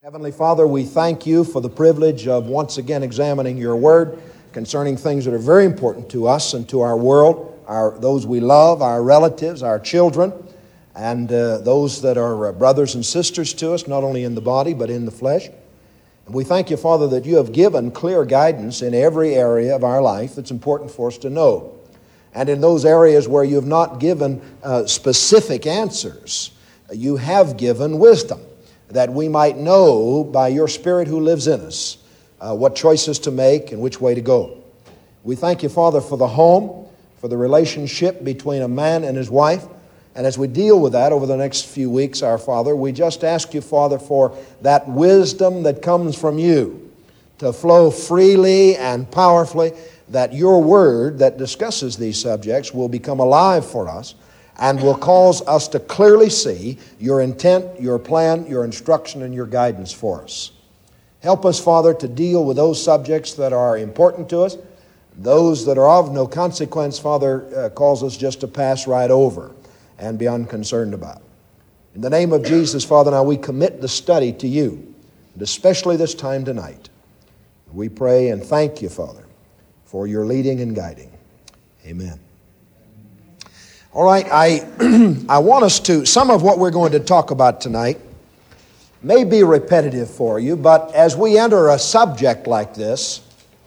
Heavenly Father, we thank you for the privilege of once again examining your word concerning things that are very important to us and to our world, those we love, our relatives, our children, and those that are brothers and sisters to us, not only in the body but in the flesh. And we thank you, Father, that you have given clear guidance in every area of our life that's important for us to know. And in those areas where you have not given specific answers, you have given wisdom, that we might know by your Spirit who lives in us what choices to make and which way to go. We thank you, Father, for the home, for the relationship between a man and his wife. And as we deal with that over the next few weeks, our Father, we just ask you, Father, for that wisdom that comes from you to flow freely and powerfully, that your word that discusses these subjects will become alive for us and will cause us to clearly see your intent, your plan, your instruction, and your guidance for us. Help us, Father, to deal with those subjects that are important to us. Those that are of no consequence, Father, calls us just to pass right over and be unconcerned about. In the name of Jesus, Father, now we commit the study to you, and especially this time tonight. We pray and thank you, Father, for your leading and guiding. Amen. All right, I want us to, some of what we're going to talk about tonight may be repetitive for you, but as we enter a subject like this,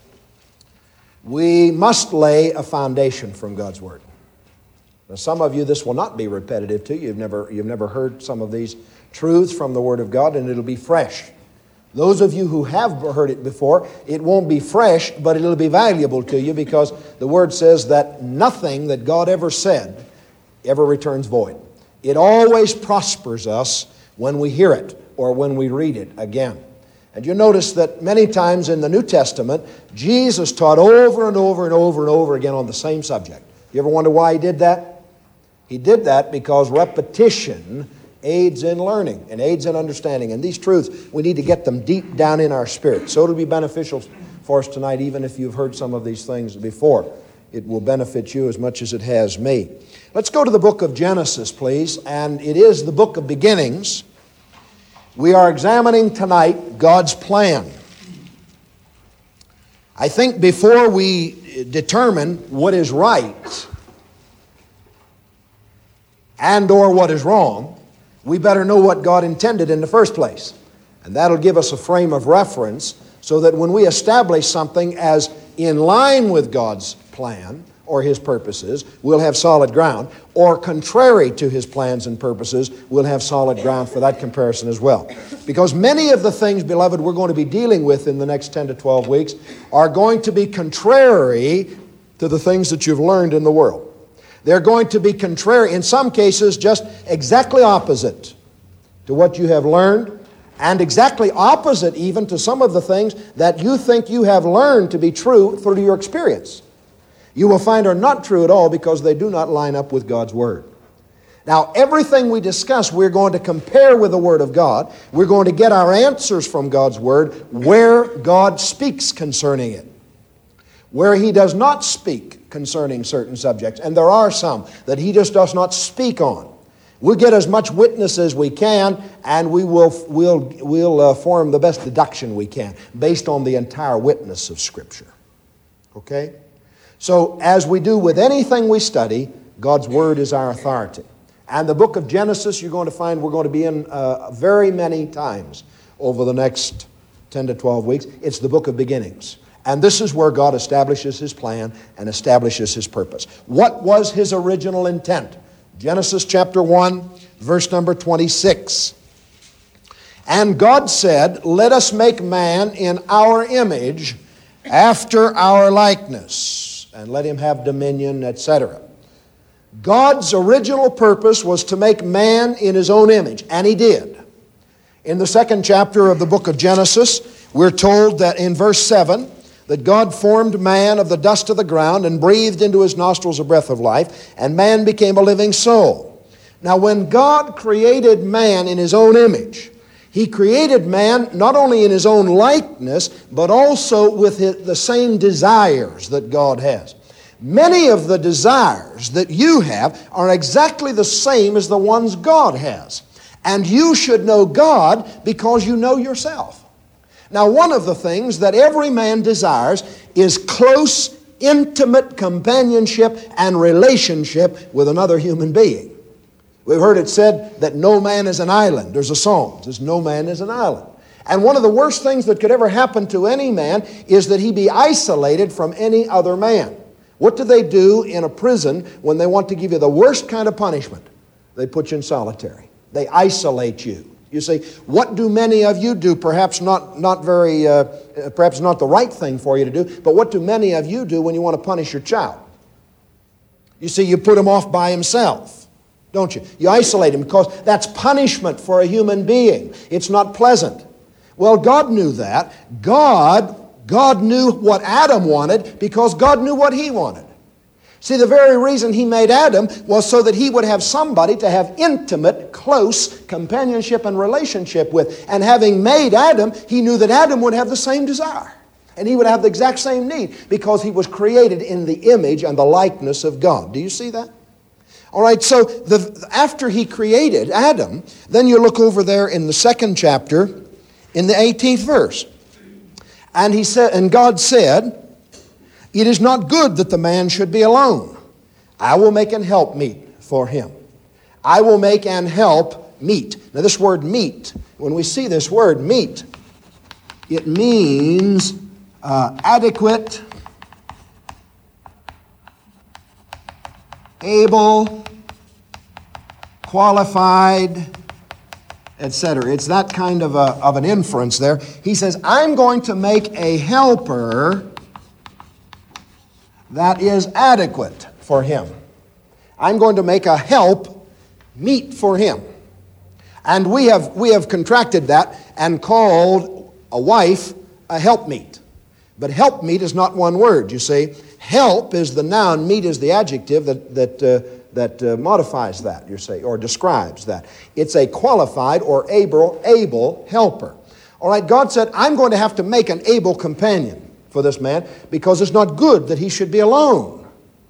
we must lay a foundation from God's Word. Now, some of you, this will not be repetitive to you. You've never heard some of these truths from the Word of God, and it'll be fresh. Those of you who have heard it before, it won't be fresh, but it'll be valuable to you, because the Word says that nothing that God ever said ever returns void. It always prospers us when we hear it or when we read it again. And you notice that many times in the New Testament, Jesus taught over and over and over and over again on the same subject. You ever wonder why he did that? He did that because repetition aids in learning and aids in understanding. And these truths, we need to get them deep down in our spirit. So it'll be beneficial for us tonight, even if you've heard some of these things before. It will benefit you as much as it has me. Let's go to the book of Genesis, please. And it is the book of beginnings. We are examining tonight God's plan. I think before we determine what is right and or what is wrong, we better know what God intended in the first place. And that'll give us a frame of reference so that when we establish something as in line with God's plan or His purposes, we'll have solid ground, or contrary to His plans and purposes, we'll have solid ground for that comparison as well. Because many of the things, beloved, we're going to be dealing with in the next 10 to 12 weeks are going to be contrary to the things that you've learned in the world. They're going to be contrary, in some cases, just exactly opposite to what you have learned, and exactly opposite even to some of the things that you think you have learned to be true through your experience. You will find are not true at all because they do not line up with God's Word. Now, everything we discuss, we're going to compare with the Word of God. We're going to get our answers from God's Word where God speaks concerning it. Where He does not speak concerning certain subjects, and there are some that He just does not speak on. We'll get as much witness as we can, and we'll form the best deduction we can based on the entire witness of Scripture. Okay? So, as we do with anything we study, God's Word is our authority. And the book of Genesis, you're going to find we're going to be in very many times over the next 10 to 12 weeks. It's the book of beginnings. And this is where God establishes His plan and establishes His purpose. What was His original intent? Genesis chapter 1, verse number 26. And God said, "Let us make man in our image, after our likeness, and let him have dominion," etc. God's original purpose was to make man in His own image, and He did. In the second chapter of the book of Genesis, we're told that in verse 7, that God formed man of the dust of the ground and breathed into his nostrils a breath of life, and man became a living soul. Now, when God created man in His own image, He created man not only in His own likeness, but also with the same desires that God has. Many of the desires that you have are exactly the same as the ones God has. And you should know God because you know yourself. Now, one of the things that every man desires is close, intimate companionship and relationship with another human being. We've heard it said that no man is an island. There's a song that says, no man is an island. And one of the worst things that could ever happen to any man is that he be isolated from any other man. What do they do in a prison when they want to give you the worst kind of punishment? They put you in solitary. They isolate you. You say, what do many of you do? Perhaps not the right thing for you to do, but what do many of you do when you want to punish your child? You see, you put him off by himself, don't you? You isolate him because that's punishment for a human being. It's not pleasant. Well, God knew that. God knew what Adam wanted because God knew what he wanted. See, the very reason he made Adam was so that he would have somebody to have intimate, close companionship and relationship with. And having made Adam, he knew that Adam would have the same desire. And he would have the exact same need because he was created in the image and the likeness of God. Do you see that? All right, so after he created Adam, then you look over there in the 2nd chapter, in the 18th verse. And he said, and God said, it is not good that the man should be alone. I will make an helpmeet for him. I will make an help meet. Now this word meet, when we see this word meet, it means adequate, able, qualified, etc. It's that kind of an inference there. He says, I'm going to make a helper that is adequate for him. I'm going to make a help meet for him. And we have contracted that and called a wife a helpmeet. But helpmeet is not one word, you see. Help is the noun, meet is the adjective that modifies that, you see, or describes that. It's a qualified or able helper. All right, God said, I'm going to have to make an able companion for this man because it's not good that he should be alone.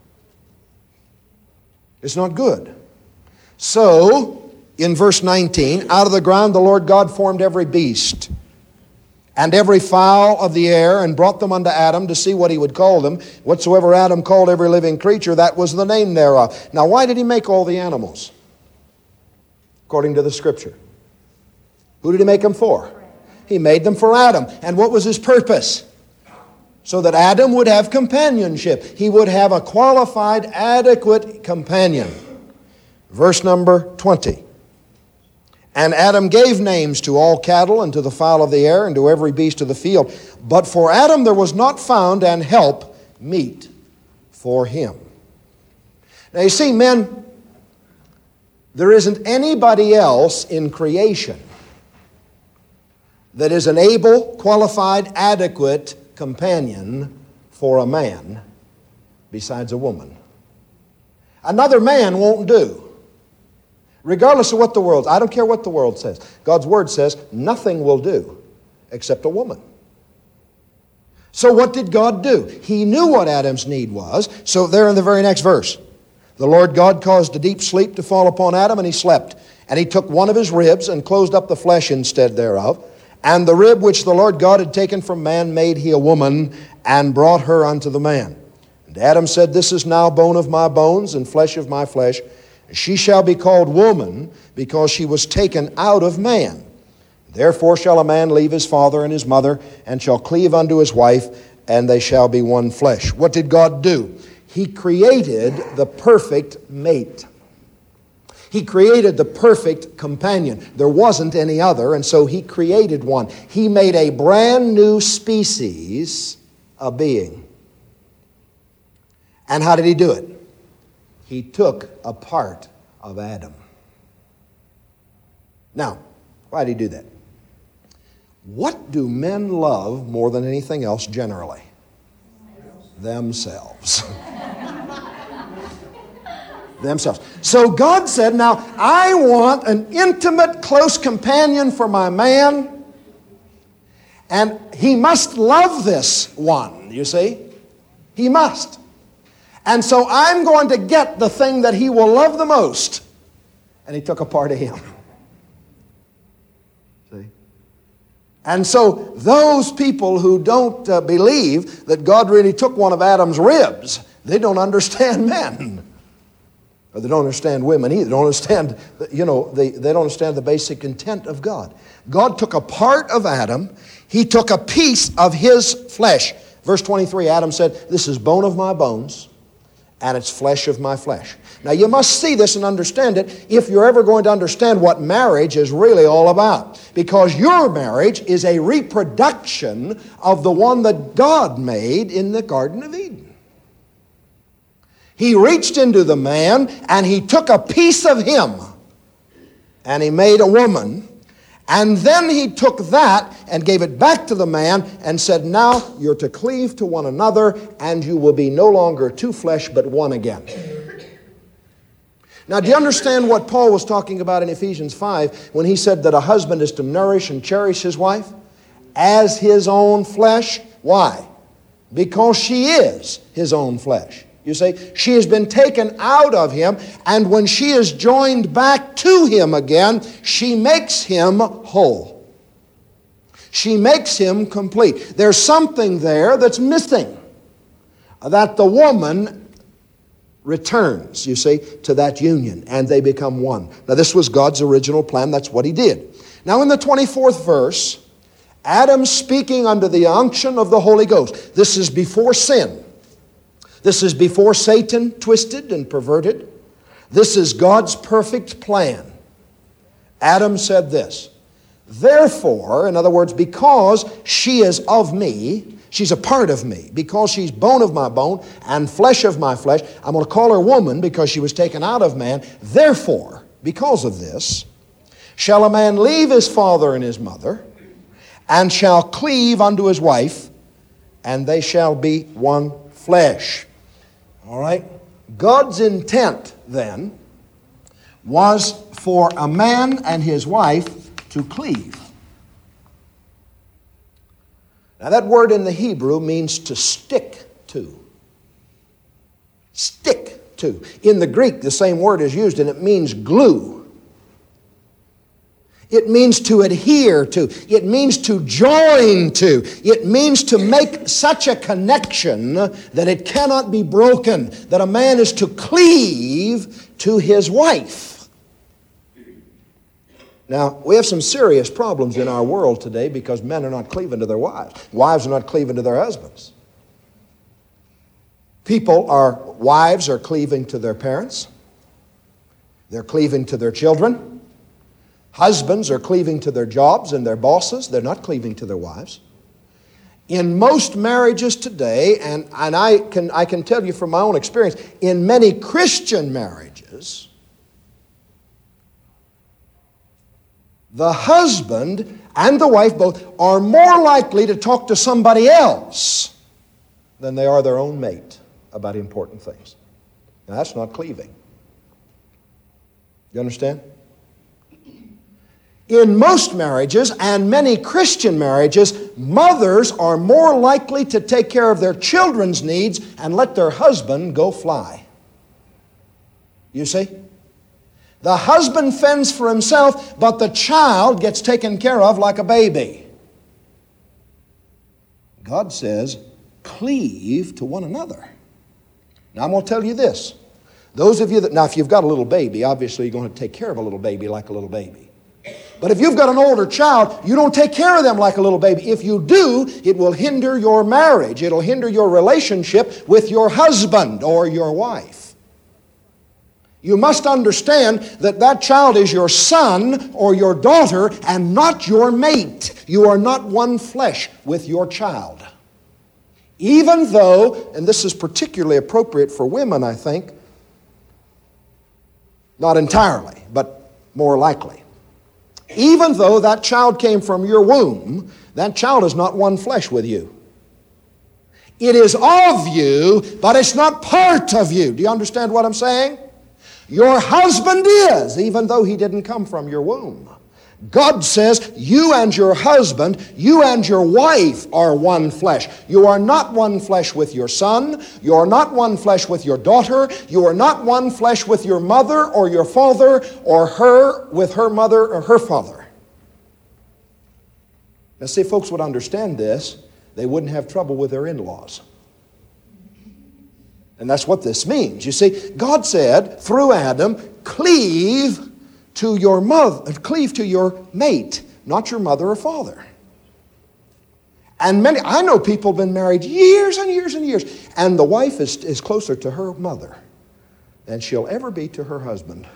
It's not good. So, in verse 19, out of the ground the Lord God formed every beast and every fowl of the air and brought them unto Adam to see what he would call them. Whatsoever Adam called every living creature, that was the name thereof. Now, why did he make all the animals? According to the Scripture. Who did he make them for? He made them for Adam. And what was his purpose? So that Adam would have companionship. He would have a qualified, adequate companion. Verse number 20. And Adam gave names to all cattle and to the fowl of the air and to every beast of the field. But for Adam there was not found an help meet for him. Now you see, men, there isn't anybody else in creation that is an able, qualified, adequate companion for a man besides a woman. Another man won't do. Regardless of what the world, I don't care what the world says. God's Word says nothing will do except a woman. So what did God do? He knew what Adam's need was. So there in the very next verse, the Lord God caused a deep sleep to fall upon Adam, and he slept. And he took one of his ribs and closed up the flesh instead thereof. And the rib which the Lord God had taken from man made he a woman, and brought her unto the man. And Adam said, This is now bone of my bones and flesh of my flesh. She shall be called woman, because she was taken out of man. Therefore shall a man leave his father and his mother, and shall cleave unto his wife, and they shall be one flesh. What did God do? He created the perfect mate. He created the perfect companion. There wasn't any other, and so he created one. He made a brand new species of being. And how did he do it? He took a part of Adam. Now, why did he do that? What do men love more than anything else generally? Themselves. Themselves. So God said, now I want an intimate, close companion for my man, and he must love this one, you see? He must. And so I'm going to get the thing that he will love the most. And he took a part of him. And so those people who don't believe that God really took one of Adam's ribs, they don't understand men. Or they don't understand women either. They don't understand, they don't understand the basic intent of God. God took a part of Adam. He took a piece of his flesh. Verse 23, Adam said, "This is bone of my bones, and it's flesh of my flesh." Now you must see this and understand it if you're ever going to understand what marriage is really all about. Because your marriage is a reproduction of the one that God made in the Garden of Eden. He reached into the man and he took a piece of him and he made a woman. And then he took that and gave it back to the man and said, "Now you're to cleave to one another and you will be no longer two flesh but one again." Now, do you understand what Paul was talking about in Ephesians 5 when he said that a husband is to nourish and cherish his wife as his own flesh? Why? Because she is his own flesh. You see, she has been taken out of him, and when she is joined back to him again, she makes him whole. She makes him complete. There's something there that's missing, that the woman returns, you see, to that union, and they become one. Now, this was God's original plan. That's what he did. Now, in the 24th verse, Adam speaking under the unction of the Holy Ghost. This is before sin. This is before Satan twisted and perverted. This is God's perfect plan. Adam said this, "Therefore," in other words, because she is of me, she's a part of me, because she's bone of my bone and flesh of my flesh, I'm going to call her woman because she was taken out of man. "Therefore," because of this, "shall a man leave his father and his mother, and shall cleave unto his wife, and they shall be one flesh." All right? God's intent then was for a man and his wife to cleave. Now that word in the Hebrew means to stick to. Stick to. In the Greek, the same word is used, and it means glue. It means to adhere to. It means to join to. It means to make such a connection that it cannot be broken, that a man is to cleave to his wife. Now, we have some serious problems in our world today because men are not cleaving to their wives. Wives are not cleaving to their husbands. Wives are cleaving to their parents. They're cleaving to their children. Husbands are cleaving to their jobs and their bosses. They're not cleaving to their wives. In most marriages today, and I can tell you from my own experience, in many Christian marriages, the husband and the wife both are more likely to talk to somebody else than they are their own mate about important things. Now, that's not cleaving. You understand? In most marriages and many Christian marriages, mothers are more likely to take care of their children's needs and let their husband go fly. You see? The husband fends for himself, but the child gets taken care of like a baby. God says, cleave to one another. Now I'm going to tell you this. Those of you that, now if you've got a little baby, obviously you're going to take care of a little baby like a little baby. But if you've got an older child, you don't take care of them like a little baby. If you do, it will hinder your marriage. It'll hinder your relationship with your husband or your wife. You must understand that that child is your son or your daughter and not your mate. You are not one flesh with your child. Even though, and this is particularly appropriate for women, I think, not entirely, but more likely. Even though that child came from your womb, that child is not one flesh with you. It is of you, but it's not part of you. Do you understand what I'm saying? Your husband is, even though he didn't come from your womb. God says you and your husband, you and your wife are one flesh. You are not one flesh with your son. You are not one flesh with your daughter. You are not one flesh with your mother or your father or her with her mother or her father. Now see, if folks would understand this, they wouldn't have trouble with their in-laws. And that's what this means. You see, God said through Adam, cleave to your mate, not your mother or father. And I know people have been married years and years and years, and the wife is closer to her mother than she'll ever be to her husband.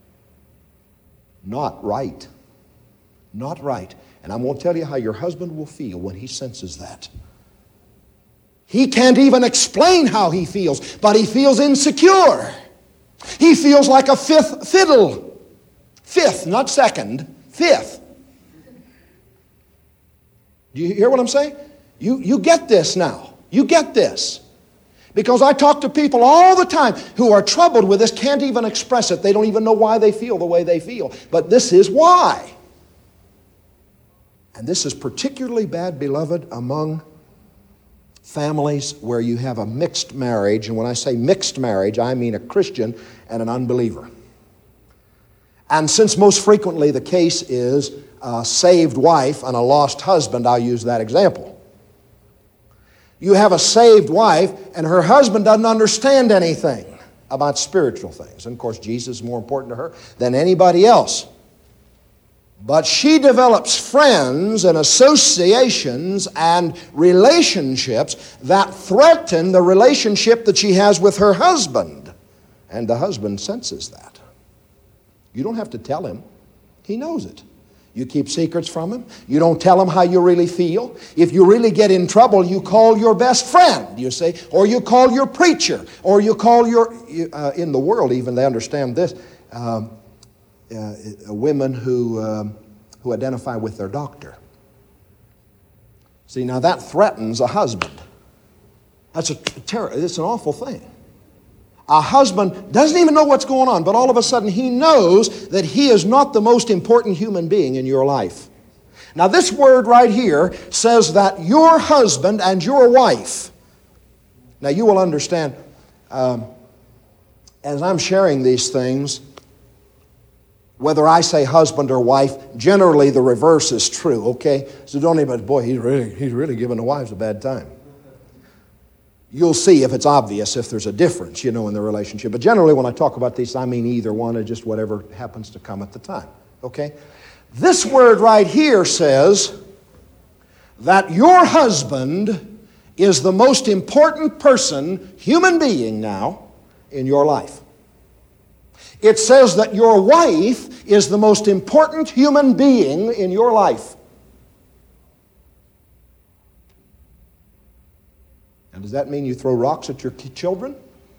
Not right. Not right. And I'm going to tell you how your husband will feel when he senses that. He can't even explain how he feels, but he feels insecure. He feels like a fifth fiddle. Fifth, not second. Fifth. Do you hear what I'm saying? You get this now. You get this. Because I talk to people all the time who are troubled with this, can't even express it. They don't even know why they feel the way they feel. But this is why. And this is particularly bad, beloved, among families where you have a mixed marriage. And when I say mixed marriage, I mean a Christian and an unbeliever. And since most frequently the case is a saved wife and a lost husband, I'll use that example. You have a saved wife and her husband doesn't understand anything about spiritual things. And of course, Jesus is more important to her than anybody else. But she develops friends and associations and relationships that threaten the relationship that she has with her husband. And the husband senses that. You don't have to tell him. He knows it. You keep secrets from him. You don't tell him how you really feel. If you really get in trouble, you call your best friend, you say, or you call your preacher, or you call in the world even, they understand this, women who identify with their doctor. See, now that threatens a husband. It's an awful thing. A husband doesn't even know what's going on, but all of a sudden he knows that he is not the most important human being in your life. Now this word right here says that your husband and your wife. Now you will understand, as I'm sharing these things, whether I say husband or wife, generally the reverse is true, okay? So don't even, boy, he's really giving the wives a bad time. You'll see if it's obvious, if there's a difference, in the relationship. But generally when I talk about these, I mean either one or just whatever happens to come at the time, okay? This word right here says that your husband is the most important person, human being now, in your life. It says that your wife is the most important human being in your life. And does that mean you throw rocks at your children?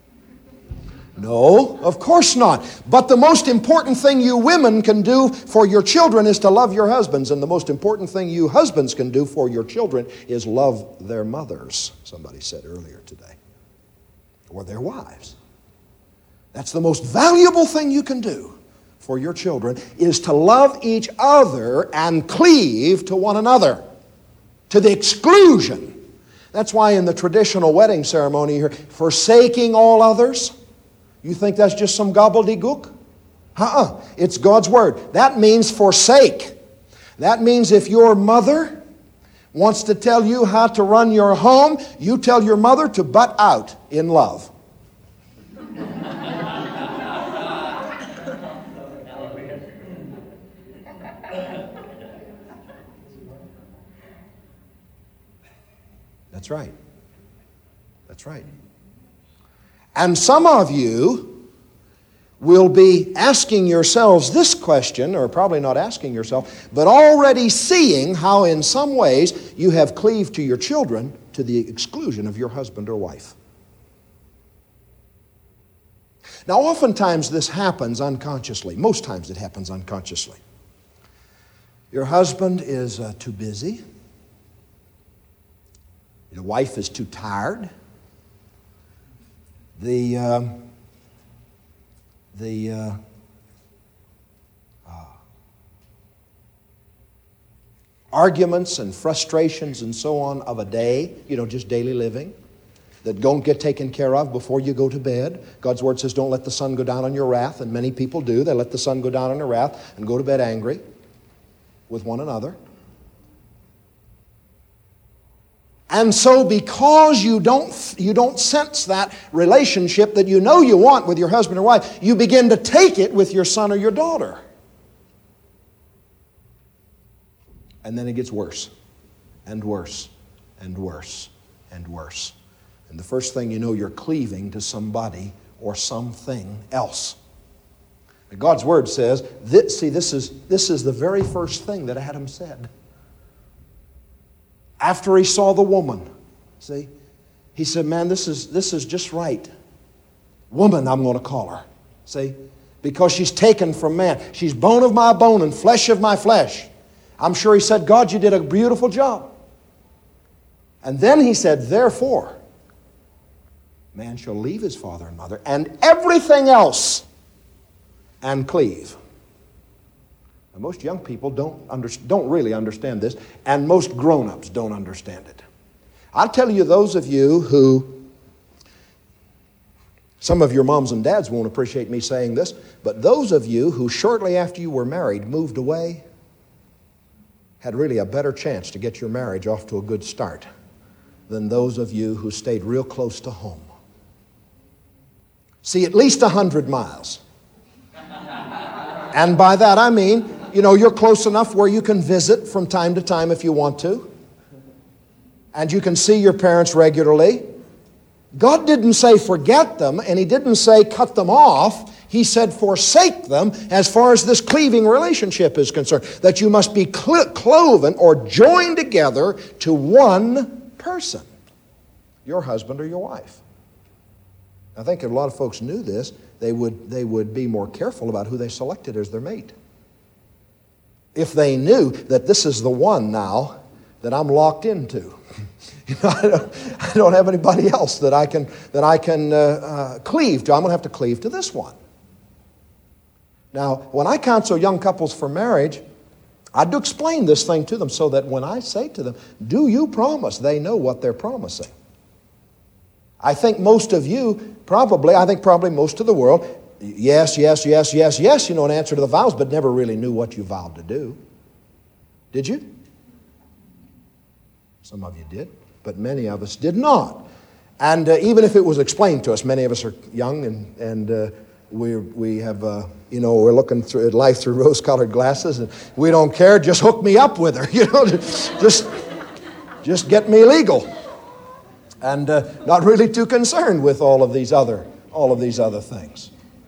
No, of course not. But the most important thing you women can do for your children is to love your husbands. And the most important thing you husbands can do for your children is love their mothers, somebody said earlier today. Or their wives. That's the most valuable thing you can do for your children, is to love each other and cleave to one another, to the exclusion. That's why in the traditional wedding ceremony here, forsaking all others, you think that's just some gobbledygook? It's God's word. That means forsake. That means if your mother wants to tell you how to run your home, you tell your mother to butt out in love. That's right. That's right. And some of you will be asking yourselves this question, or probably not asking yourself, but already seeing how in some ways you have cleaved to your children to the exclusion of your husband or wife. Now, oftentimes this happens unconsciously. Most times it happens unconsciously. Your husband is too busy. Your wife is too tired. The arguments and frustrations and so on of a day, just daily living, that don't get taken care of before you go to bed. God's word says don't let the sun go down on your wrath, and many people do. They let the sun go down on their wrath and go to bed angry with one another. And so because you don't sense that relationship that you know you want with your husband or wife, you begin to take it with your son or your daughter. And then it gets worse and worse and worse and worse. And the first thing you know, you're cleaving to somebody or something else. And God's Word says, this is the very first thing that Adam said. After he saw the woman, see, he said, man, this is just right. Woman, I'm going to call her. See, because she's taken from man. She's bone of my bone and flesh of my flesh. I'm sure he said, God, you did a beautiful job. And then he said, therefore, man shall leave his father and mother and everything else and cleave. Now, most young people don't really understand this, and most grown-ups don't understand it. I'll tell you, those of you who, some of your moms and dads won't appreciate me saying this, but those of you who shortly after you were married moved away had really a better chance to get your marriage off to a good start than those of you who stayed real close to home. See, at least 100 miles. And by that I mean, you're close enough where you can visit from time to time if you want to. And you can see your parents regularly. God didn't say forget them, and He didn't say cut them off. He said forsake them as far as this cleaving relationship is concerned. That you must be cloven or joined together to one person. Your husband or your wife. I think if a lot of folks knew this, they would be more careful about who they selected as their mate. If they knew that this is the one now that I'm locked into. I don't have anybody else that I can cleave to. I'm going to have to cleave to this one. Now, when I counsel young couples for marriage, I do explain this thing to them so that when I say to them, do you promise? They know what they're promising. I think most of you probably most of the world, yes, yes, yes, yes, yes, an answer to the vows, but never really knew what you vowed to do. Did you? Some of you did, but many of us did not. And even if it was explained to us, many of us are young and we have, we're looking at life through rose-colored glasses, and we don't care. Just hook me up with her, just get me legal, and not really too concerned with all of these other things.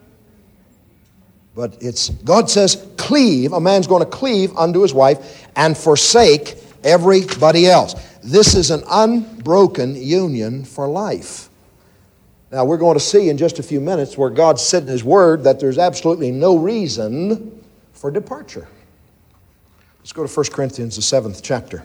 But God says, cleave. A man's going to cleave unto his wife and forsake everybody else. This is an unbroken union for life. Now, we're going to see in just a few minutes where God said in His Word that there's absolutely no reason for departure. Let's go to 1 Corinthians, the 7th chapter.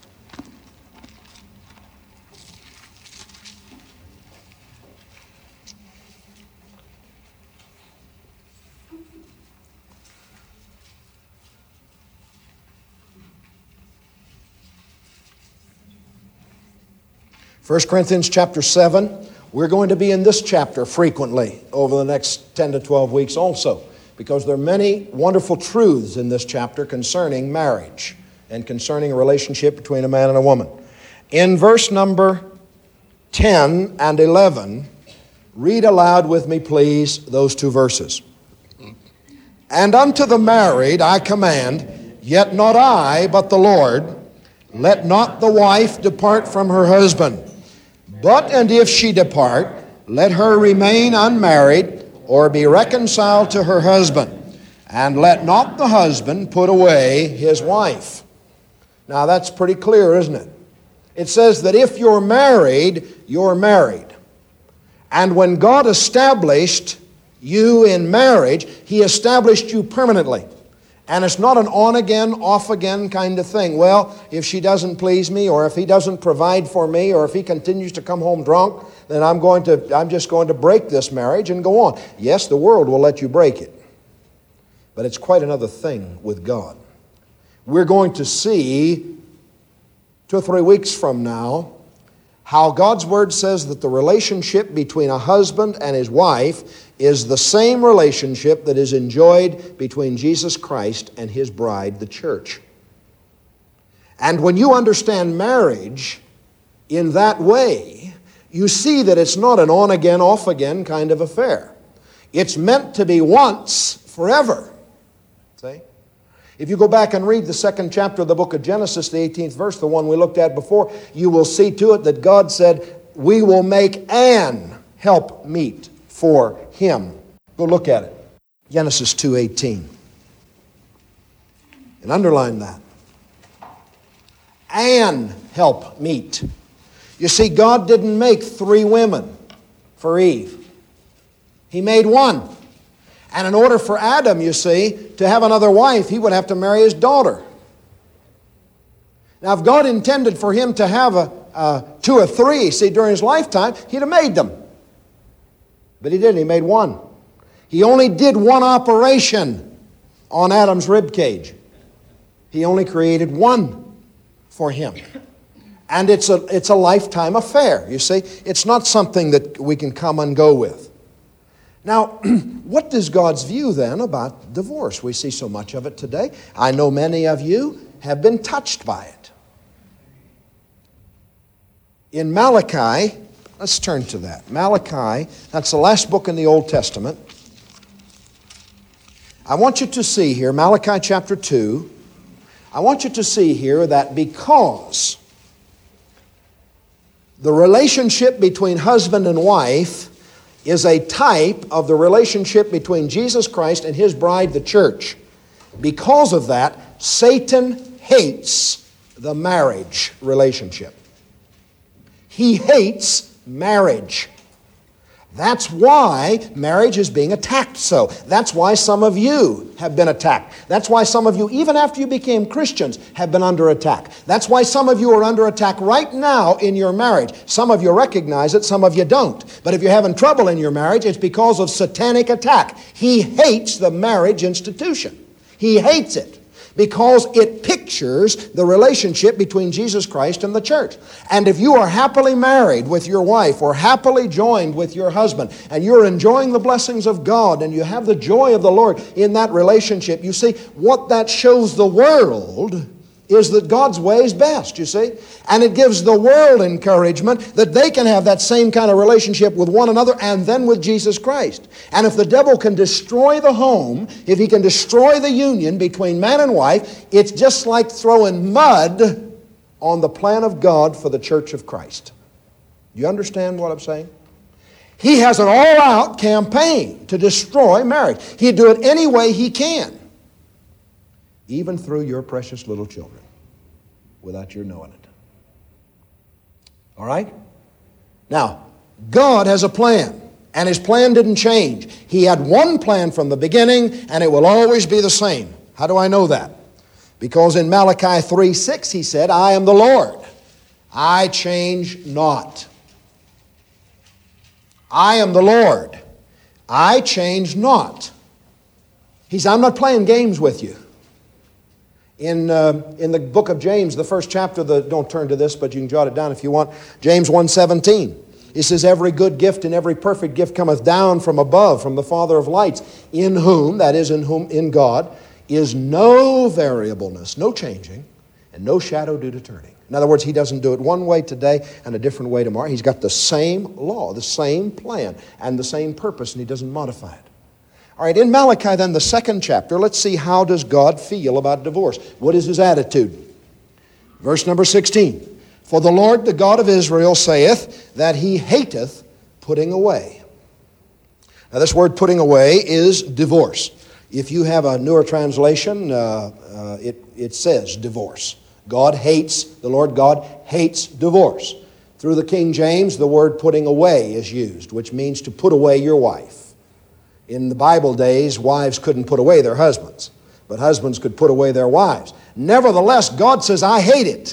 First Corinthians chapter 7. We're going to be in this chapter frequently over the next 10 to 12 weeks also, because there are many wonderful truths in this chapter concerning marriage and concerning a relationship between a man and a woman. In verse number 10 and 11, read aloud with me, please, those two verses. And unto the married I command, yet not I, but the Lord, let not the wife depart from her husband. But, and if she depart, let her remain unmarried, or be reconciled to her husband. And let not the husband put away his wife. Now that's pretty clear, isn't it? It says that if you're married, you're married. And when God established you in marriage, He established you permanently. And it's not an on-again, off-again kind of thing. Well, if she doesn't please me, or if he doesn't provide for me, or if he continues to come home drunk, then I'm just going to break this marriage and go on. Yes, the world will let you break it. But it's quite another thing with God. We're going to see 2 or 3 weeks from now how God's Word says that the relationship between a husband and his wife is the same relationship that is enjoyed between Jesus Christ and His bride, the church. And when you understand marriage, in that way, you see that it's not an on-again, off-again kind of affair. It's meant to be once, forever. See? If you go back and read the 2nd chapter of the book of Genesis, the 18th verse, the one we looked at before, you will see to it that God said, we will make an helpmeet for him. Go look at it. Genesis 2:18. And underline that. An helpmeet. You see, God didn't make 3 women for Eve. He made one. And in order for Adam, you see, to have another wife, he would have to marry his daughter. Now, if God intended for him to have 2 or 3, see, during his lifetime, he'd have made them. But he didn't. He made one. He only did one operation on Adam's rib cage. He only created one for him. And it's a lifetime affair, you see. It's not something that we can come and go with. Now, what is God's view then about divorce? We see so much of it today. I know many of you have been touched by it. In Malachi, let's turn to that. Malachi, that's the last book in the Old Testament. I want you to see here, Malachi chapter 2, I want you to see here that because the relationship between husband and wife is a type of the relationship between Jesus Christ and his bride, the church. Because of that, Satan hates the marriage relationship. He hates marriage. That's why marriage is being attacked so. That's why some of you have been attacked. That's why some of you, even after you became Christians, have been under attack. That's why some of you are under attack right now in your marriage. Some of you recognize it, some of you don't. But if you're having trouble in your marriage, it's because of satanic attack. He hates the marriage institution. He hates it because it pictures the relationship between Jesus Christ and the church. And if you are happily married with your wife or happily joined with your husband and you're enjoying the blessings of God and you have the joy of the Lord in that relationship, you see, what that shows the world is that God's way is best, you see. And it gives the world encouragement that they can have that same kind of relationship with one another and then with Jesus Christ. And if the devil can destroy the home, if he can destroy the union between man and wife, it's just like throwing mud on the plan of God for the church of Christ. Do you understand what I'm saying? He has an all-out campaign to destroy marriage. He'd do it any way he can. Even through your precious little children, without your knowing it. All right? Now, God has a plan, and his plan didn't change. He had one plan from the beginning, and it will always be the same. How do I know that? Because in Malachi 3:6 he said, I am the Lord. I change not. I am the Lord. I change not. He said, I'm not playing games with you. In the book of James, the first chapter, don't turn to this, but you can jot it down if you want. James 1:17. It says, every good gift and every perfect gift cometh down from above, from the Father of lights, in whom, that is, in God, is no variableness, no changing, and no shadow due to turning. In other words, he doesn't do it one way today and a different way tomorrow. He's got the same law, the same plan, and the same purpose, and he doesn't modify it. All right, in Malachi then, the 2nd chapter, let's see how does God feel about divorce. What is his attitude? Verse number 16. For the Lord, the God of Israel, saith that he hateth putting away. Now this word putting away is divorce. If you have a newer translation, it says divorce. The Lord God hates divorce. Through the King James, the word putting away is used, which means to put away your wife. In the Bible days, wives couldn't put away their husbands, but husbands could put away their wives. Nevertheless, God says, I hate it.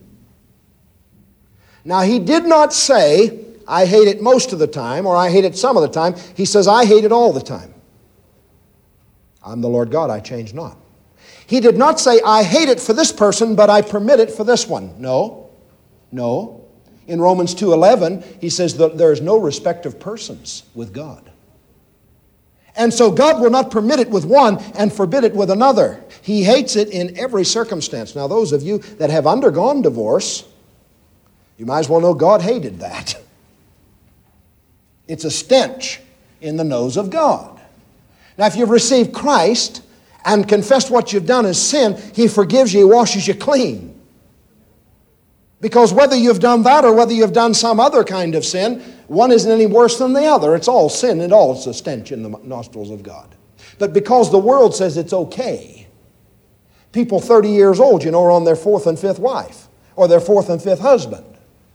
Now, he did not say, I hate it most of the time, or I hate it some of the time. He says, I hate it all the time. I'm the Lord God, I change not. He did not say, I hate it for this person, but I permit it for this one. No. In Romans 2:11, he says that there is no respect of persons with God. And so God will not permit it with one and forbid it with another. He hates it in every circumstance. Now, those of you that have undergone divorce, You might as well know God hated that. It's a stench in the nose of God. Now, if you've received Christ and confessed what you've done as sin, He forgives you, He washes you clean. Because whether you've done that or whether you've done some other kind of sin, one isn't any worse than the other. It's all sin and all it's a stench in the nostrils of God. But because the world says it's okay, people 30 years old, are on their 4th and 5th wife or their 4th and 5th husband.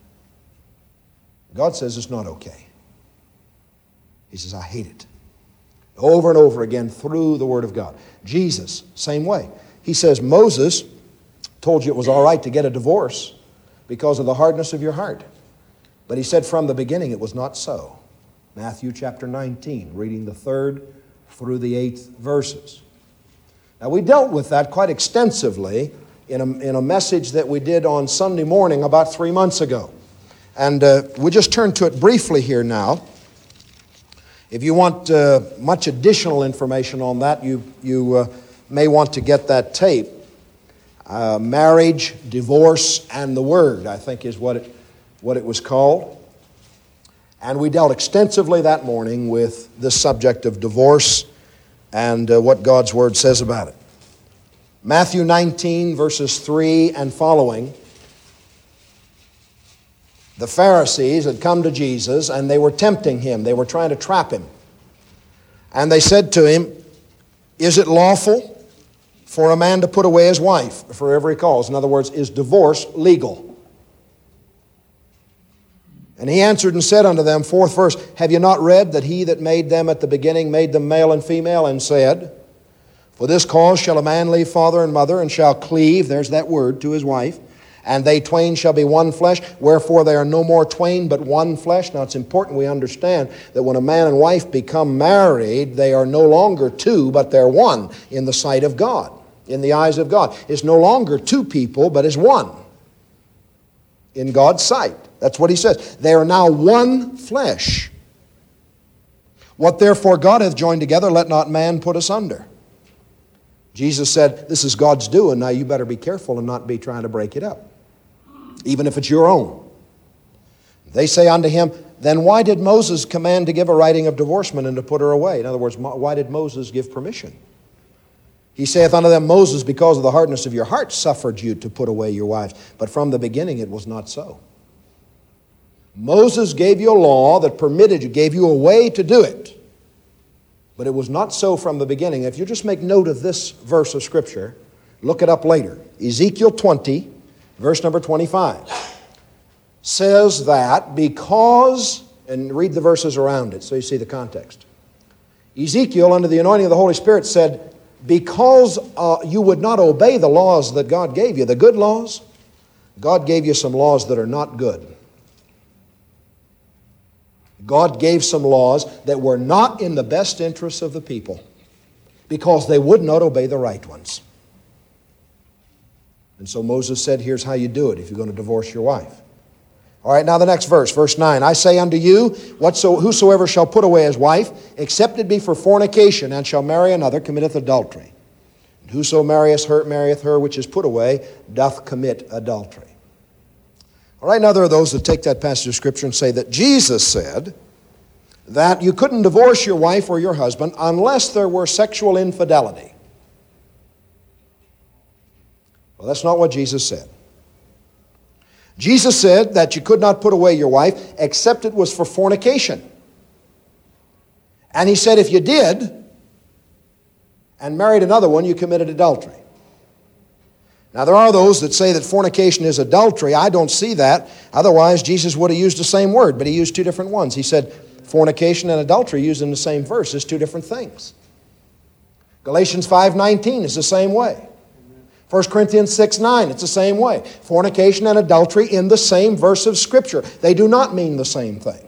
God says it's not okay. He says, I hate it. Over and over again through the Word of God. Jesus, same way. He says, Moses told you it was all right to get a divorce because of the hardness of your heart. But he said from the beginning it was not so. Matthew chapter 19, reading the 3rd through the 8th verses. Now we dealt with that quite extensively in a message that we did on Sunday morning about 3 months ago. And we just turn to it briefly here now. If you want much additional information on that, you may want to get that tape. Marriage, Divorce, and the Word, I think is what it was called. And we dealt extensively that morning with this subject of divorce and what God's Word says about it. Matthew 19, verses 3 and following. The Pharisees had come to Jesus and they were tempting Him. They were trying to trap Him. And they said to Him, is it lawful for a man to put away his wife for every cause? In other words, is divorce legal? And He answered and said unto them, 4th verse, have you not read that He that made them at the beginning made them male and female, and said, for this cause shall a man leave father and mother, and shall cleave, there's that word, to his wife, and they twain shall be one flesh, wherefore they are no more twain, but one flesh. Now it's important we understand that when a man and wife become married, they are no longer two, but they're one in the sight of God, in the eyes of God. It's no longer two people, but it's one in God's sight. That's what He says. They are now one flesh. What therefore God hath joined together, let not man put asunder. Jesus said, this is God's doing, now you better be careful and not be trying to break it up, even if it's your own. They say unto Him, then why did Moses command to give a writing of divorcement and to put her away? In other words, why did Moses give permission? He saith unto them, Moses, because of the hardness of your heart, suffered you to put away your wives. But from the beginning it was not so. Moses gave you a law that permitted you, gave you a way to do it. But it was not so from the beginning. If you just make note of this verse of Scripture, look it up later. Ezekiel 20, verse number 25, says that because, and read the verses around it so you see the context. Ezekiel, under the anointing of the Holy Spirit, said, because you would not obey the laws that God gave you, the good laws, God gave you some laws that are not good. God gave some laws that were not in the best interests of the people because they would not obey the right ones. And so Moses said, here's how you do it if you're going to divorce your wife. All right, now the next verse, verse 9. I say unto you, whosoever shall put away his wife, except it be for fornication, and shall marry another, committeth adultery. And whoso marrieth her which is put away, doth commit adultery. All right, now there are those that take that passage of Scripture and say that Jesus said that you couldn't divorce your wife or your husband unless there were sexual infidelity. Well, that's not what Jesus said. Jesus said that you could not put away your wife except it was for fornication. And He said if you did and married another one, you committed adultery. Now, there are those that say that fornication is adultery. I don't see that. Otherwise, Jesus would have used the same word, but He used two different ones. He said fornication and adultery used in the same verse is two different things. Galatians 5:19 is the same way. 1 Corinthians 6:9, it's the same way. Fornication and adultery in the same verse of Scripture. They do not mean the same thing.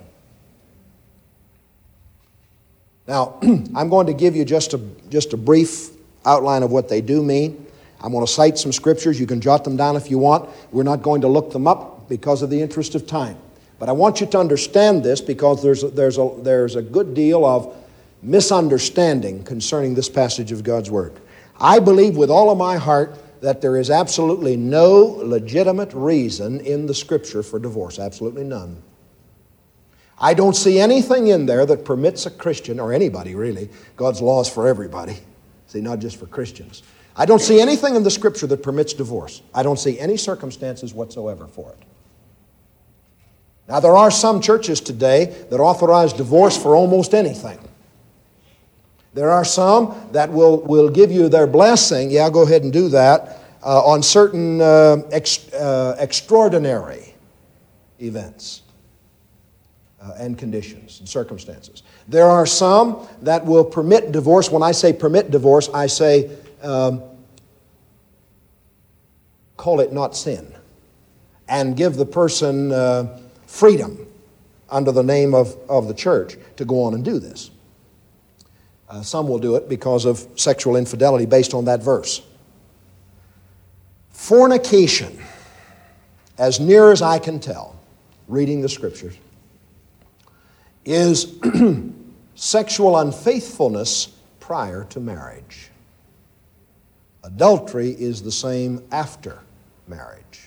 Now, I'm going to give you just a brief outline of what they do mean. I'm going to cite some scriptures. You can jot them down if you want. We're not going to look them up because of the interest of time. But I want you to understand this because there's a good deal of misunderstanding concerning this passage of God's Word. I believe with all of my heart that there is absolutely no legitimate reason in the Scripture for divorce. Absolutely none. I don't see anything in there that permits a Christian, or anybody really, God's law is for everybody, see, not just for Christians. I don't see anything in the Scripture that permits divorce. I don't see any circumstances whatsoever for it. Now, there are some churches today that authorize divorce for almost anything. There are some that will give you their blessing, yeah, go ahead and do that, on certain extraordinary events and conditions and circumstances. There are some that will permit divorce. When I say permit divorce, I say call it not sin, and give the person freedom under the name of the church to go on and do this. Some will do it because of sexual infidelity based on that verse. Fornication, as near as I can tell, reading the Scriptures, is sexual unfaithfulness prior to marriage. Adultery is the same after marriage.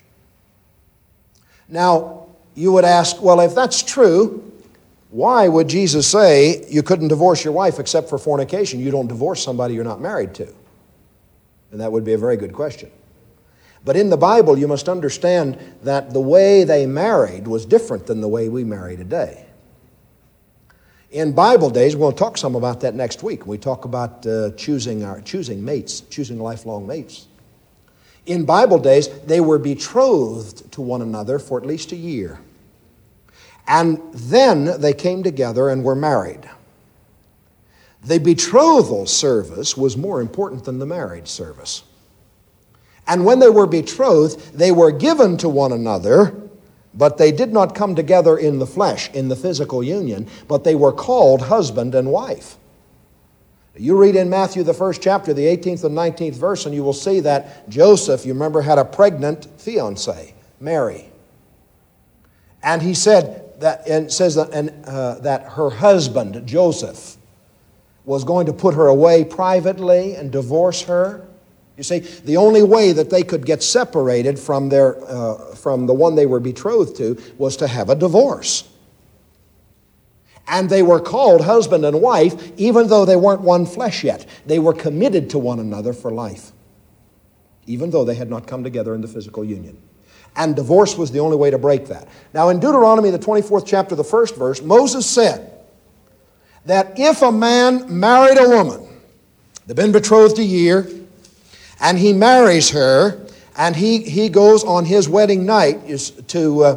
Now, you would ask, well, if that's true, why would Jesus say you couldn't divorce your wife except for fornication? You don't divorce somebody you're not married to. And that would be a very good question. But in the Bible, you must understand that the way they married was different than the way we marry today. In Bible days, we're going to talk some about that next week. We talk about choosing mates, choosing lifelong mates. In Bible days, they were betrothed to one another for at least a year. And then they came together and were married. The betrothal service was more important than the marriage service. And when they were betrothed, they were given to one another, but they did not come together in the flesh, in the physical union, but they were called husband and wife. You read in Matthew, the 1st chapter, the 18th and 19th verse, and you will see that Joseph, you remember, had a pregnant fiancée, Mary. And he said that, and says that her husband, Joseph, was going to put her away privately and divorce her. You see, the only way that they could get separated from the one they were betrothed to was to have a divorce. And they were called husband and wife, even though they weren't one flesh yet. They were committed to one another for life, even though they had not come together in the physical union. And divorce was the only way to break that. Now, in Deuteronomy, the 24th chapter, the 1st verse, Moses said that if a man married a woman, they've been betrothed a year, and he marries her, and he goes on his wedding night to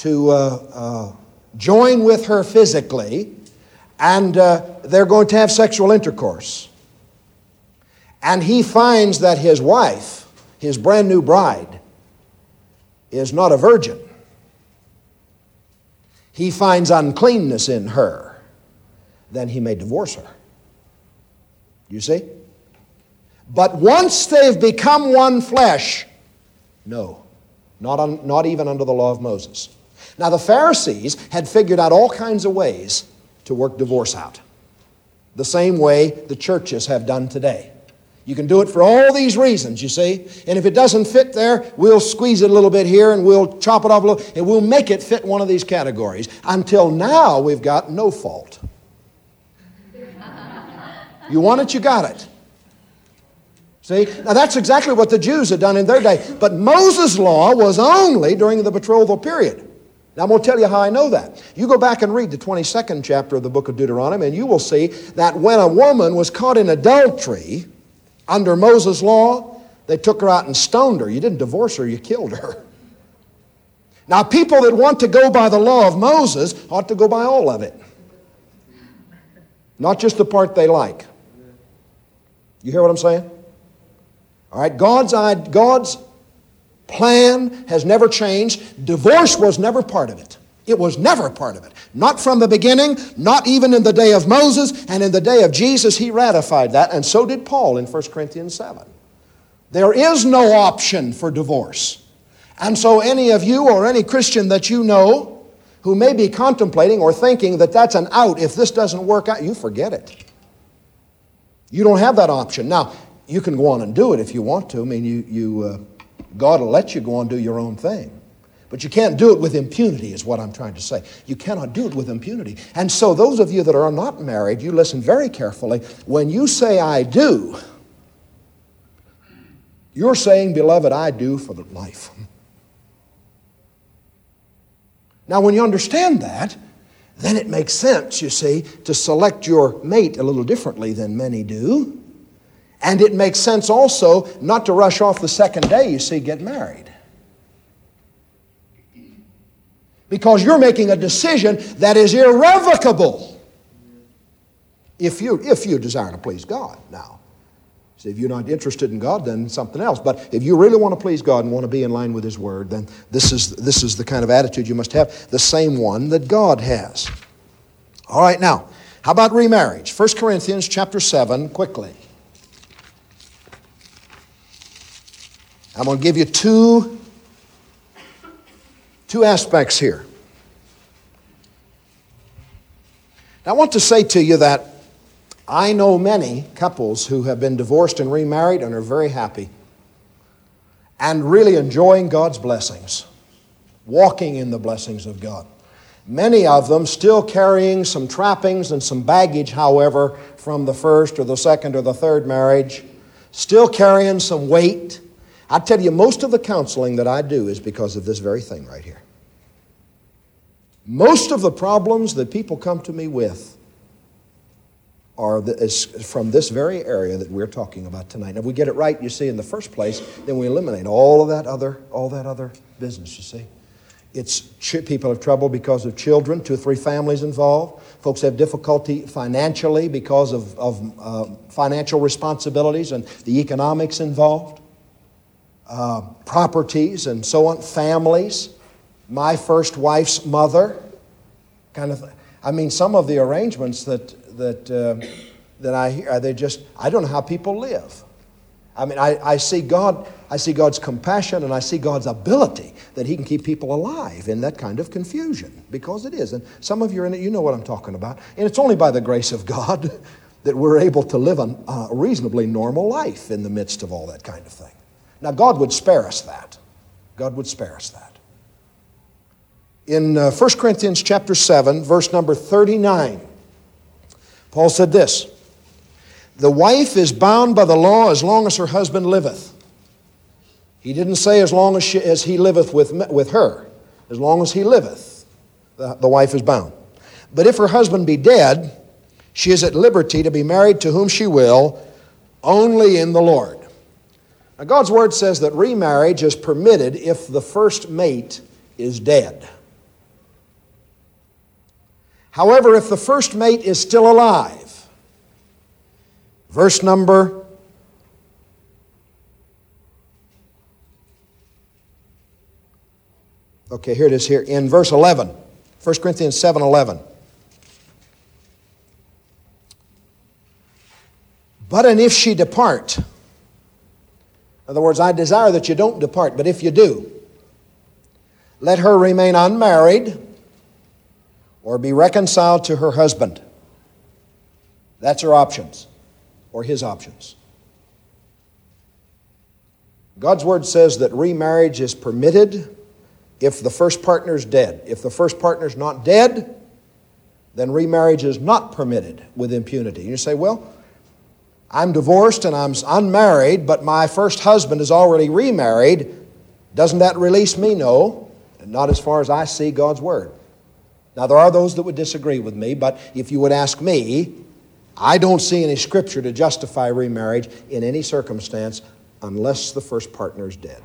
join with her physically, and they're going to have sexual intercourse. And he finds that his wife, his brand new bride, is not a virgin. He finds uncleanness in her. Then he may divorce her. You see? But once they've become one flesh, no, not even under the law of Moses. Now, the Pharisees had figured out all kinds of ways to work divorce out, the same way the churches have done today. You can do it for all these reasons, you see, and if it doesn't fit there, we'll squeeze it a little bit here and we'll chop it off a little, and we'll make it fit one of these categories. Until now, we've got no fault. You want it, you got it. See? Now that's exactly what the Jews had done in their day. But Moses' law was only during the betrothal period. Now I'm going to tell you how I know that. You go back and read the 22nd chapter of the book of Deuteronomy, and you will see that when a woman was caught in adultery under Moses' law, they took her out and stoned her. You didn't divorce her, you killed her. Now people that want to go by the law of Moses ought to go by all of it. Not just the part they like. You hear what I'm saying? All right, God's plan has never changed. Divorce was never part of it. It was never part of it. Not from the beginning, not even in the day of Moses, and in the day of Jesus, he ratified that, and so did Paul in 1 Corinthians 7. There is no option for divorce. And so any of you or any Christian that you know who may be contemplating or thinking that that's an out, if this doesn't work out, you forget it. You don't have that option. Now, You can go on and do it if you want to. I mean, God will let you go on and do your own thing. But you can't do it with impunity, is what I'm trying to say. You cannot do it with impunity. And so those of you that are not married, you listen very carefully. When you say, I do, you're saying, beloved, I do for the life. Now, when you understand that, then it makes sense, you see, to select your mate a little differently than many do. And it makes sense also not to rush off the second day, you see, get married. Because you're making a decision that is irrevocable if you desire to please God. Now, see, if you're not interested in God, then something else. But if you really want to please God and want to be in line with His Word, then this is the kind of attitude you must have, the same one that God has. All right, now, how about remarriage? 1 Corinthians chapter 7, quickly. I'm going to give you two aspects here. Now, I want to say to you that I know many couples who have been divorced and remarried and are very happy and really enjoying God's blessings, walking in the blessings of God. Many of them still carrying some trappings and some baggage, however, from the first or the second or the third marriage, still carrying some weight. I tell you, most of the counseling that I do is because of this very thing right here. Most of the problems that people come to me with is from this very area that we're talking about tonight. And if we get it right, you see, in the first place, then we eliminate all that other business, you see. People have trouble because of children, 2 or 3 families involved. Folks have difficulty financially because of financial responsibilities and the economics involved. Properties and so on, families. My first wife's mother, some of the arrangements that I hear, I don't know how people live. I mean, I see God's compassion and I see God's ability that He can keep people alive in that kind of confusion, because it is. And some of you are in it, you know what I'm talking about. And it's only by the grace of God that we're able to live a reasonably normal life in the midst of all that kind of thing. Now, God would spare us that. God would spare us that. In 1 Corinthians chapter 7, verse number 39, Paul said this, "The wife is bound by the law as long as her husband liveth." He didn't say as long as he liveth with her. As long as he liveth, the wife is bound. "But if her husband be dead, she is at liberty to be married to whom she will, only in the Lord." Now, God's Word says that remarriage is permitted if the first mate is dead. However, if the first mate is still alive, verse number 11, 1 Corinthians 7:11. "But and if she depart," in other words, I desire that you don't depart, but if you do, "let her remain unmarried or be reconciled to her husband." That's her options, or his options. God's Word says that remarriage is permitted if the first partner's dead. If the first partner's not dead, then remarriage is not permitted with impunity. You say, well, I'm divorced and I'm unmarried, but my first husband is already remarried. Doesn't that release me? No, not as far as I see God's Word. Now, there are those that would disagree with me, but if you would ask me, I don't see any Scripture to justify remarriage in any circumstance unless the first partner is dead.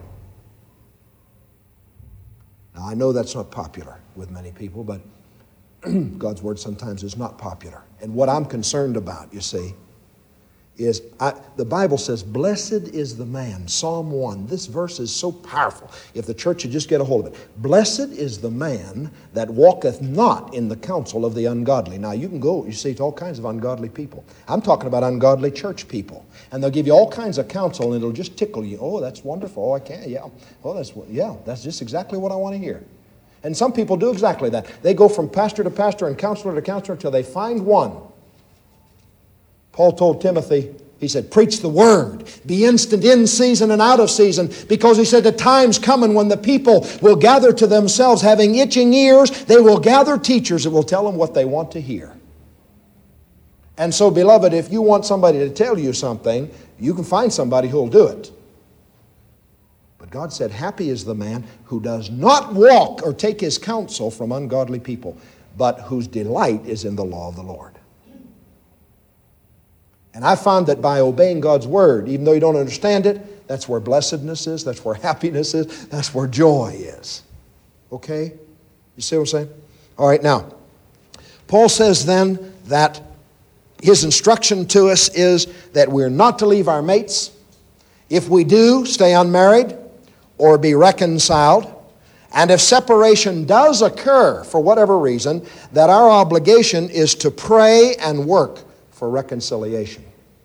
Now, I know that's not popular with many people, but God's Word sometimes is not popular. And what I'm concerned about, you see, is the Bible says, "Blessed is the man," Psalm 1. This verse is so powerful. If the church would just get a hold of it. "Blessed is the man that walketh not in the counsel of the ungodly." Now, you can go, you see, to all kinds of ungodly people. I'm talking about ungodly church people. And they'll give you all kinds of counsel, and it'll just tickle you. Oh, that's wonderful. Oh, I can't. Yeah. Oh, that's just exactly what I want to hear. And some people do exactly that. They go from pastor to pastor and counselor to counselor until they find one. Paul told Timothy, He said, preach the word. Be instant in season and out of season. Because he said, the time's coming when the people will gather to themselves, having itching ears. They will gather teachers that will tell them what they want to hear. And so, beloved, if you want somebody to tell you something, you can find somebody who will do it. But God said, happy is the man who does not walk or take his counsel from ungodly people, but whose delight is in the law of the Lord. And I found that by obeying God's word, even though you don't understand it, that's where blessedness is, that's where happiness is, that's where joy is. Okay? You see what I'm saying? All right, now, Paul says then that his instruction to us is that we're not to leave our mates. If we do, stay unmarried or be reconciled. And if separation does occur for whatever reason, that our obligation is to pray and work for reconciliation,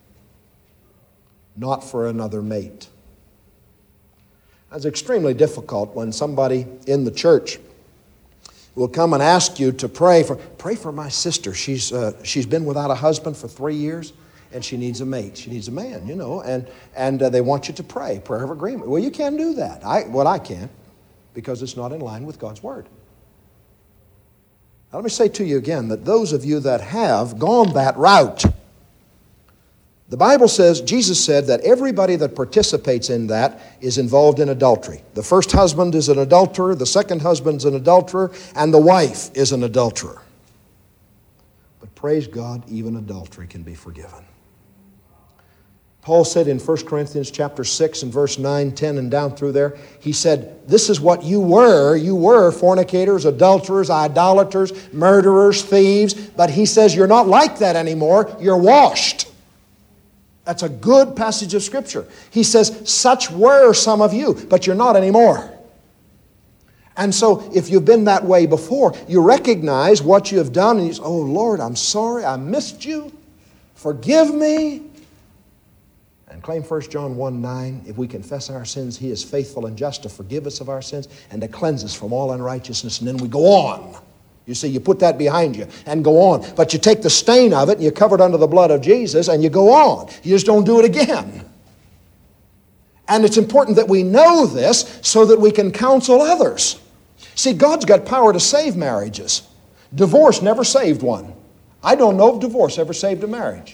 not for another mate. It's extremely difficult when somebody in the church will come and ask you to pray for my sister. She's been without a husband for 3 years, and she needs a mate. She needs a man, you know, and they want you to pray, prayer of agreement. Well, you can't do that. I can't, because it's not in line with God's word. Now, let me say to you again that those of you that have gone that route, the Bible says, Jesus said that everybody that participates in that is involved in adultery. The first husband is an adulterer, the second husband's an adulterer, and the wife is an adulterer. But praise God, even adultery can be forgiven. Paul said in 1 Corinthians chapter 6 and verse 9, 10, and down through there, he said, this is what you were. You were fornicators, adulterers, idolaters, murderers, thieves. But he says you're not like that anymore. You're washed. That's a good passage of Scripture. He says, such were some of you, but you're not anymore. And so if you've been that way before, you recognize what you have done, and you say, oh Lord, I'm sorry, I missed you. Forgive me. And claim 1 John 1:9, if we confess our sins, He is faithful and just to forgive us of our sins and to cleanse us from all unrighteousness. And then we go on. You see, you put that behind you and go on. But you take the stain of it and you cover it under the blood of Jesus and you go on. You just don't do it again. And it's important that we know this so that we can counsel others. See, God's got power to save marriages. Divorce never saved one. I don't know if divorce ever saved a marriage.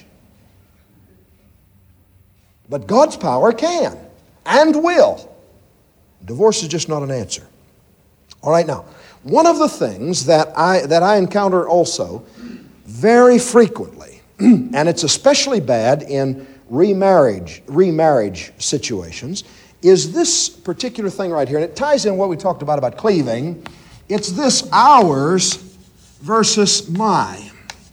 But God's power can and will. Divorce is just not an answer. All right, now, one of the things that I encounter also very frequently, and it's especially bad in remarriage situations, is this particular thing right here. And it ties in what we talked about cleaving. It's this ours versus my.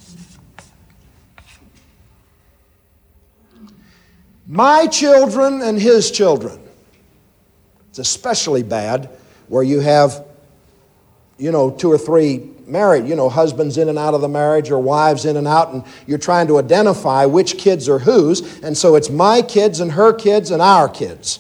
My children and his children. It's especially bad where you have, 2 or 3 married, husbands in and out of the marriage or wives in and out, and you're trying to identify which kids are whose, and so it's my kids and her kids and our kids.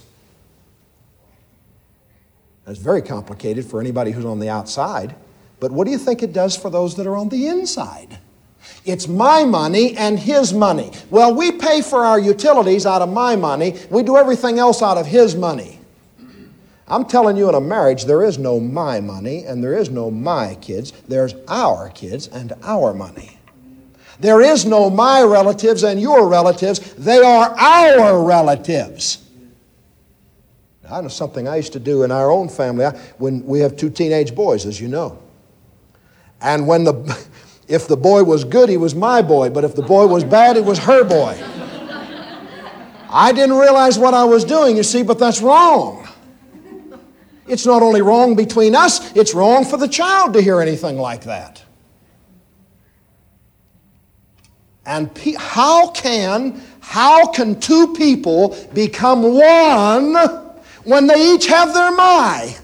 That's very complicated for anybody who's on the outside, but what do you think it does for those that are on the inside? It's my money and his money. Well, we pay for our utilities out of my money. We do everything else out of his money. I'm telling you, in a marriage, there is no my money and there is no my kids. There's our kids and our money. There is no my relatives and your relatives. They are our relatives. Now, I know something I used to do in our own family. When we have 2 teenage boys, as you know. And if the boy was good, he was my boy. But if the boy was bad, it was her boy. I didn't realize what I was doing, you see, but that's wrong. It's not only wrong between us, it's wrong for the child to hear anything like that. And how can 2 people become one when they each have their my?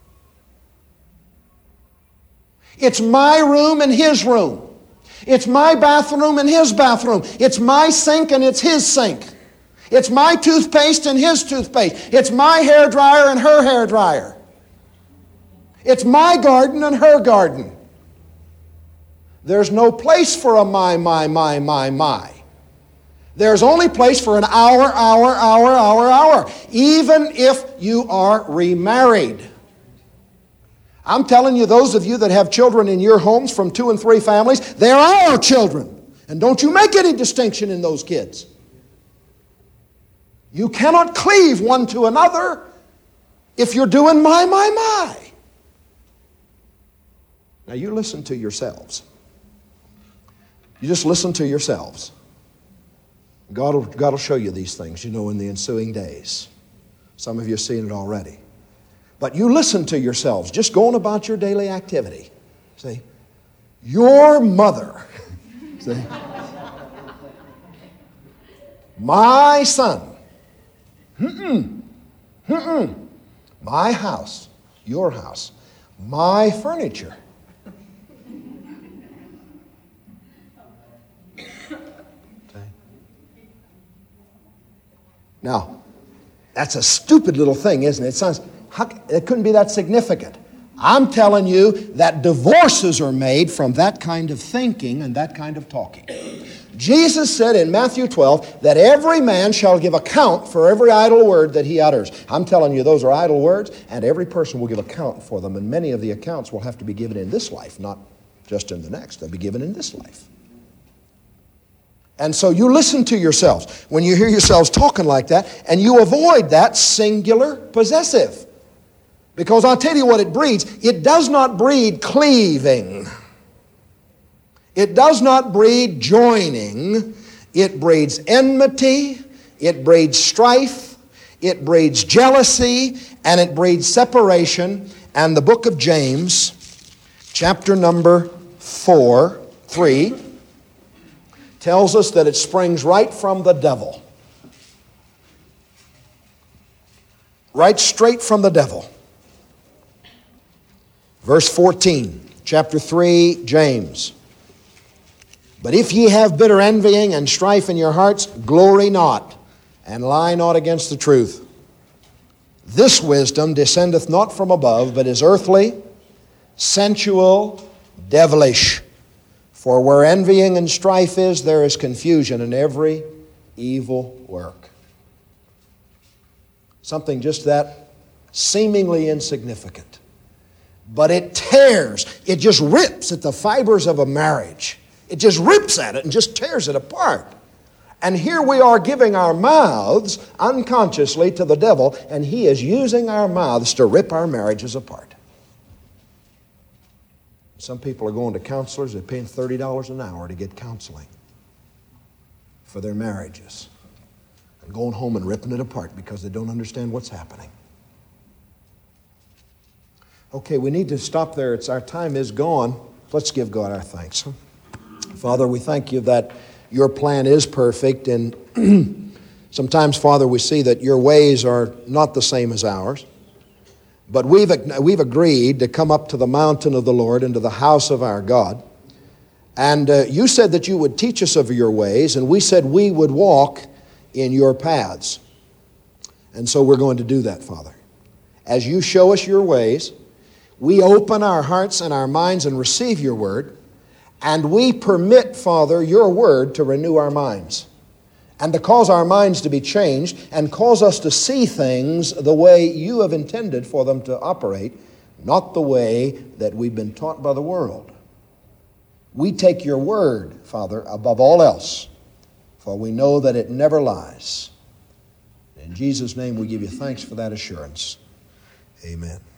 It's my room and his room. It's my bathroom and his bathroom. It's my sink and it's his sink. It's my toothpaste and his toothpaste. It's my hairdryer and her hairdryer. It's my garden and her garden. There's no place for a my. There's only place for an hour, even if you are remarried. I'm telling you, those of you that have children in your homes from 2 and 3 families, they're our children. And don't you make any distinction in those kids. You cannot cleave one to another if you're doing my. Now you listen to yourselves. You just listen to yourselves. God will show you these things, in the ensuing days. Some of you have seen it already. But you listen to yourselves, just going about your daily activity. See, your mother, see, my son, my house, your house, my furniture. Now, that's a stupid little thing, isn't it? It couldn't be that significant. I'm telling you that divorces are made from that kind of thinking and that kind of talking. Jesus said in Matthew 12 that every man shall give account for every idle word that he utters. I'm telling you, those are idle words, and every person will give account for them, and many of the accounts will have to be given in this life, not just in the next. They'll be given in this life. And so you listen to yourselves when you hear yourselves talking like that, and you avoid that singular possessive. Because I'll tell you what it breeds. It does not breed cleaving. It does not breed joining. It breeds enmity. It breeds strife. It breeds jealousy. And it breeds separation. And the book of James, chapter number 3, tells us that it springs right from the devil. Right straight from the devil. Verse 14, chapter 3, James. But if ye have bitter envying and strife in your hearts, glory not, and lie not against the truth. This wisdom descendeth not from above, but is earthly, sensual, devilish. For where envying and strife is, there is confusion in every evil work. Something just that seemingly insignificant. But it tears, it just rips at the fibers of a marriage. It just rips at it and just tears it apart. And here we are giving our mouths unconsciously to the devil, and he is using our mouths to rip our marriages apart. Some people are going to counselors, they're paying $30 an hour to get counseling for their marriages. And going home and ripping it apart because they don't understand what's happening. Okay, we need to stop there. Our time is gone. Let's give God our thanks. Father, we thank you that your plan is perfect, and sometimes, Father, we see that your ways are not the same as ours. But we've agreed to come up to the mountain of the Lord, into the house of our God. And you said that you would teach us of your ways, and we said we would walk in your paths. And so we're going to do that, Father. As you show us your ways, we open our hearts and our minds and receive your word, and we permit, Father, your word to renew our minds and to cause our minds to be changed and cause us to see things the way you have intended for them to operate, not the way that we've been taught by the world. We take your word, Father, above all else, for we know that it never lies. In Jesus' name we give you thanks for that assurance. Amen.